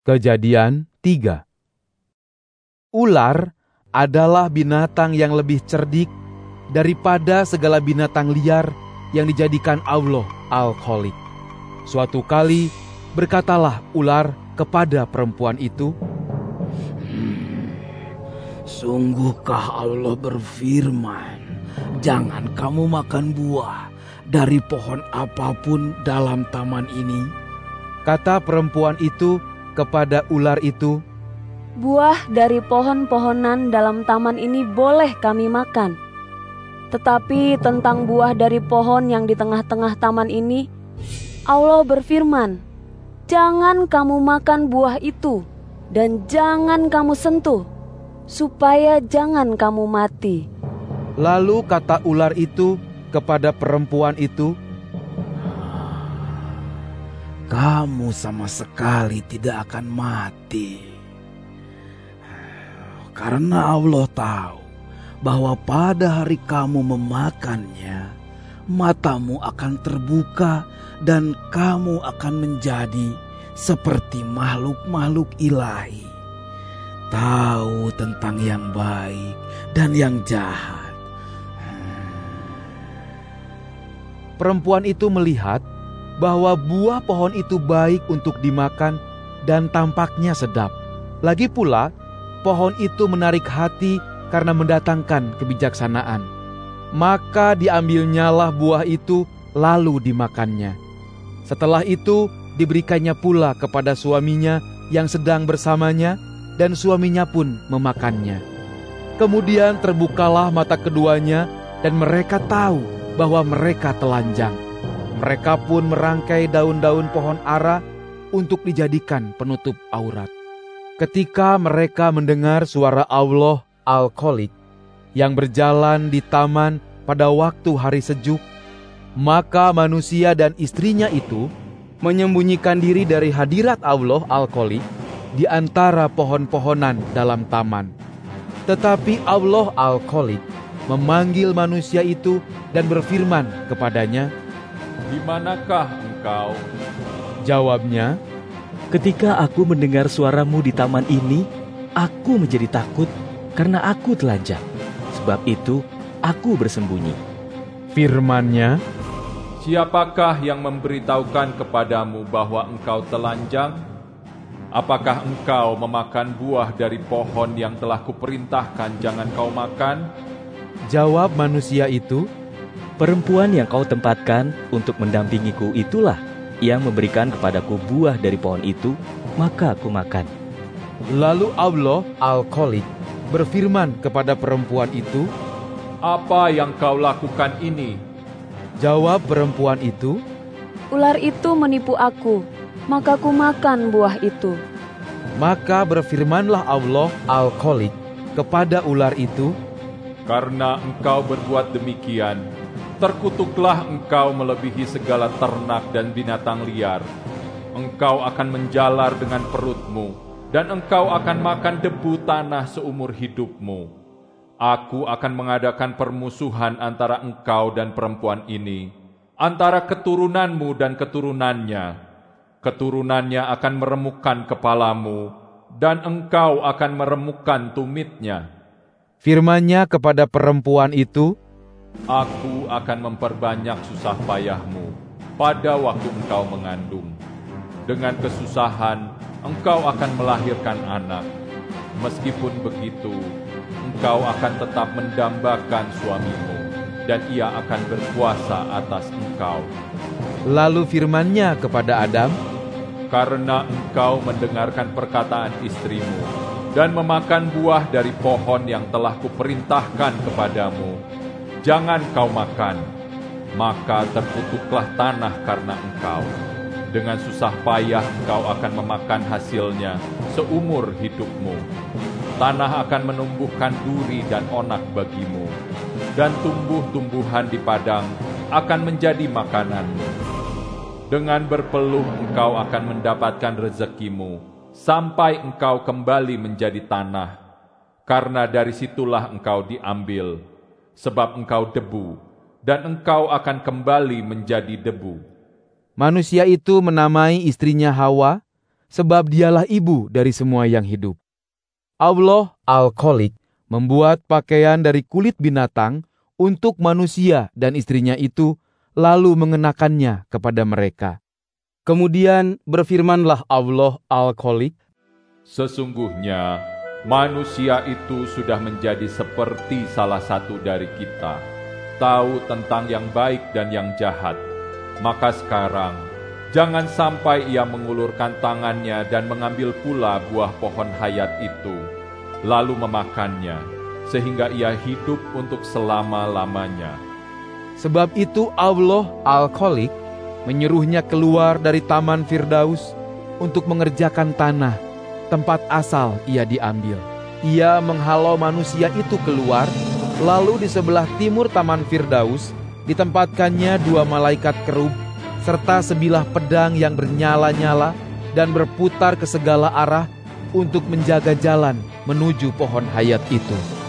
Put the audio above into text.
Kejadian 3. Ular adalah binatang yang lebih cerdik daripada segala binatang liar yang dijadikan Allah Al-Khaliq. Suatu kali berkatalah ular kepada perempuan itu, Sungguhkah Allah berfirman, jangan kamu makan buah dari pohon apapun dalam taman ini? Kata perempuan itu kepada ular itu, buah dari pohon-pohonan dalam taman ini boleh kami makan. Tetapi tentang buah dari pohon yang di tengah-tengah taman ini, Allah berfirman, jangan kamu makan buah itu dan jangan kamu sentuh, supaya jangan kamu mati. Lalu kata ular itu kepada perempuan itu, kamu sama sekali tidak akan mati. Karena Allah tahu bahwa pada hari kamu memakannya, matamu akan terbuka dan kamu akan menjadi seperti makhluk-makhluk ilahi, tahu tentang yang baik dan yang jahat. Perempuan itu melihat bahwa buah pohon itu baik untuk dimakan dan tampaknya sedap. Lagi pula, pohon itu menarik hati karena mendatangkan kebijaksanaan. Maka diambilnyalah buah itu lalu dimakannya. Setelah itu diberikannya pula kepada suaminya yang sedang bersamanya, dan suaminya pun memakannya. Kemudian terbukalah mata keduanya dan mereka tahu bahwa mereka telanjang. Mereka pun merangkai daun-daun pohon ara untuk dijadikan penutup aurat. Ketika mereka mendengar suara Allah Al-Khaliq yang berjalan di taman pada waktu hari sejuk, maka manusia dan istrinya itu menyembunyikan diri dari hadirat Allah Al-Khaliq di antara pohon-pohonan dalam taman. Tetapi Allah Al-Khaliq memanggil manusia itu dan berfirman kepadanya, di manakah engkau? Jawabnya, ketika aku mendengar suaramu di taman ini, aku menjadi takut karena aku telanjang. Sebab itu, aku bersembunyi. Firman-Nya, siapakah yang memberitahukan kepadamu bahwa engkau telanjang? Apakah engkau memakan buah dari pohon yang telah kuperintahkan jangan kau makan? Jawab manusia itu, perempuan yang kau tempatkan untuk mendampingiku itulah yang memberikan kepadaku buah dari pohon itu, maka aku makan. Lalu Allah Al-Khaliq berfirman kepada perempuan itu, apa yang kau lakukan ini? Jawab perempuan itu, ular itu menipu aku, maka ku makan buah itu. Maka berfirmanlah Allah Al-Khaliq kepada ular itu, karena engkau berbuat demikian, terkutuklah engkau melebihi segala ternak dan binatang liar. Engkau akan menjalar dengan perutmu, dan engkau akan makan debu tanah seumur hidupmu. Aku akan mengadakan permusuhan antara engkau dan perempuan ini, antara keturunanmu dan keturunannya. Keturunannya akan meremukkan kepalamu, dan engkau akan meremukkan tumitnya. Firman-Nya kepada perempuan itu, aku akan memperbanyak susah payahmu pada waktu engkau mengandung. Dengan kesusahan, engkau akan melahirkan anak. Meskipun begitu, engkau akan tetap mendambakan suamimu, dan ia akan berkuasa atas engkau. Lalu firman-Nya kepada Adam, karena engkau mendengarkan perkataan istrimu, dan memakan buah dari pohon yang telah kuperintahkan kepadamu, jangan kau makan, maka terkutuklah tanah karena engkau. Dengan susah payah engkau akan memakan hasilnya seumur hidupmu. Tanah akan menumbuhkan duri dan onak bagimu, dan tumbuh-tumbuhan di padang akan menjadi makananmu. Dengan berpeluh engkau akan mendapatkan rezekimu, sampai engkau kembali menjadi tanah, karena dari situlah engkau diambil, sebab engkau debu, dan engkau akan kembali menjadi debu. Manusia itu menamai istrinya Hawa, sebab dialah ibu dari semua yang hidup. Allah Al-Khaliq membuat pakaian dari kulit binatang untuk manusia dan istrinya itu, lalu mengenakannya kepada mereka. Kemudian berfirmanlah Allah Al-Khaliq, Sesungguhnya manusia itu sudah menjadi seperti salah satu dari kita, tahu tentang yang baik dan yang jahat. Maka sekarang, jangan sampai ia mengulurkan tangannya dan mengambil pula buah pohon hayat itu, lalu memakannya, sehingga ia hidup untuk selama-lamanya. Sebab itu Allah Al-Khaliq menyuruhnya keluar dari Taman Firdaus untuk mengerjakan tanah, tempat asal ia diambil. Ia menghalau manusia itu keluar, lalu di sebelah timur Taman Firdaus ditempatkannya 2 malaikat kerub, serta sebilah pedang yang bernyala-nyala dan berputar ke segala arah untuk menjaga jalan menuju pohon hayat itu.